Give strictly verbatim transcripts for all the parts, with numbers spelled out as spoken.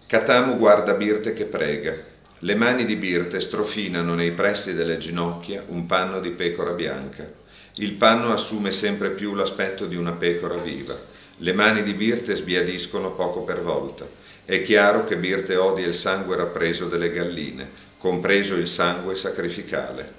Catamu guarda Birte che prega. Le mani di Birte strofinano nei pressi delle ginocchia un panno di pecora bianca. Il panno assume sempre più l'aspetto di una pecora viva. Le mani di Birte sbiadiscono poco per volta. È chiaro che Birte odia il sangue rappreso delle galline, compreso il sangue sacrificale.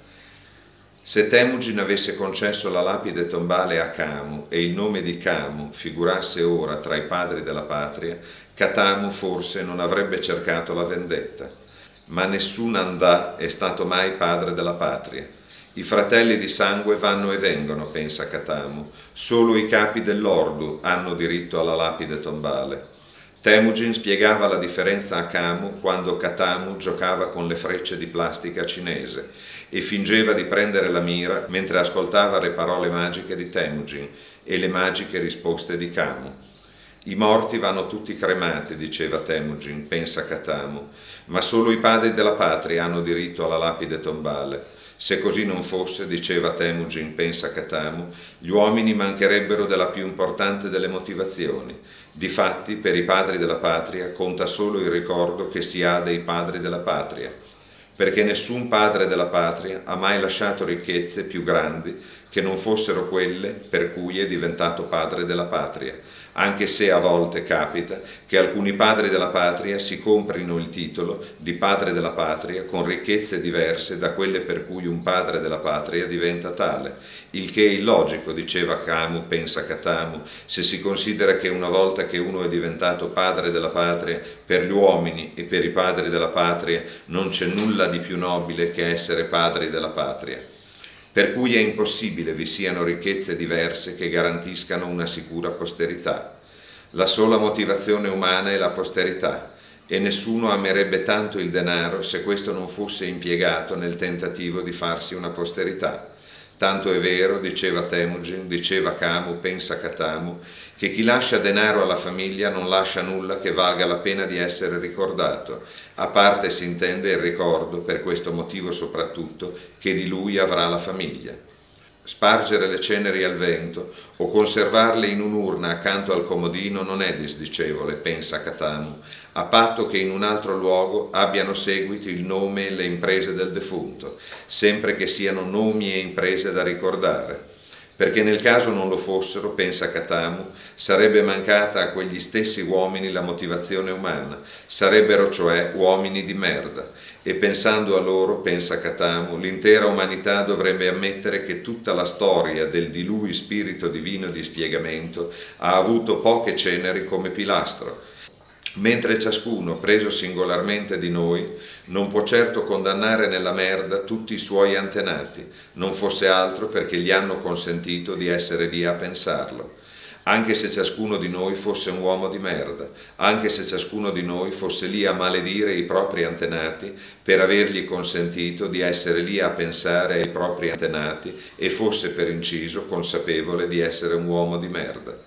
Se Temujin avesse concesso la lapide tombale a Kamu e il nome di Kamu figurasse ora tra i padri della patria, Katamu forse non avrebbe cercato la vendetta. Ma nessun Andà è stato mai padre della patria. I fratelli di sangue vanno e vengono, pensa Katamu. Solo i capi dell'Ordu hanno diritto alla lapide tombale. Temujin spiegava la differenza a Kamu quando Katamu giocava con le frecce di plastica cinese e fingeva di prendere la mira mentre ascoltava le parole magiche di Temujin e le magiche risposte di Kamu. I morti vanno tutti cremati, diceva Temujin, pensa Katamu, ma solo i padri della patria hanno diritto alla lapide tombale. Se così non fosse, diceva Temujin, pensa Katamu, gli uomini mancherebbero della più importante delle motivazioni. Difatti, per i padri della patria conta solo il ricordo che si ha dei padri della patria, perché nessun padre della patria ha mai lasciato ricchezze più grandi che non fossero quelle per cui è diventato padre della patria, anche se a volte capita che alcuni padri della patria si comprino il titolo di padre della patria con ricchezze diverse da quelle per cui un padre della patria diventa tale, il che è illogico, diceva Kamu, pensa Katamu, se si considera che una volta che uno è diventato padre della patria, per gli uomini e per i padri della patria non c'è nulla di più nobile che essere padri della patria. Per cui è impossibile vi siano ricchezze diverse che garantiscano una sicura posterità. La sola motivazione umana è la posterità, e nessuno amerebbe tanto il denaro se questo non fosse impiegato nel tentativo di farsi una posterità. Tanto è vero, diceva Temujin, diceva Kamu, pensa Katamu, che chi lascia denaro alla famiglia non lascia nulla che valga la pena di essere ricordato, a parte si intende il ricordo, per questo motivo soprattutto, che di lui avrà la famiglia. Spargere le ceneri al vento o conservarle in un'urna accanto al comodino non è disdicevole, pensa Katamu, a patto che in un altro luogo abbiano seguito il nome e le imprese del defunto, sempre che siano nomi e imprese da ricordare. Perché nel caso non lo fossero, pensa Katamu, sarebbe mancata a quegli stessi uomini la motivazione umana, sarebbero cioè uomini di merda, e pensando a loro, pensa Katamu, l'intera umanità dovrebbe ammettere che tutta la storia del di lui spirito divino di spiegamento ha avuto poche ceneri come pilastro, mentre ciascuno, preso singolarmente di noi, non può certo condannare nella merda tutti i suoi antenati, non fosse altro perché gli hanno consentito di essere lì a pensarlo. Anche se ciascuno di noi fosse un uomo di merda, anche se ciascuno di noi fosse lì a maledire i propri antenati per avergli consentito di essere lì a pensare ai propri antenati e fosse per inciso consapevole di essere un uomo di merda.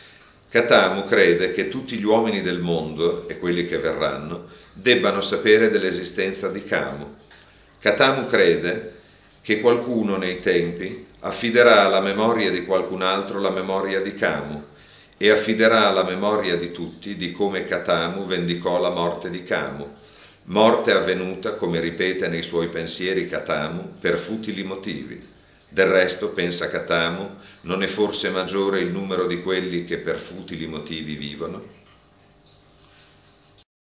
Katamu crede che tutti gli uomini del mondo, e quelli che verranno, debbano sapere dell'esistenza di Kamu. Katamu crede che qualcuno nei tempi affiderà alla memoria di qualcun altro la memoria di Kamu e affiderà alla memoria di tutti di come Katamu vendicò la morte di Kamu, morte avvenuta, come ripete nei suoi pensieri Katamu, per futili motivi. Del resto, pensa Katamu, non è forse maggiore il numero di quelli che per futili motivi vivono?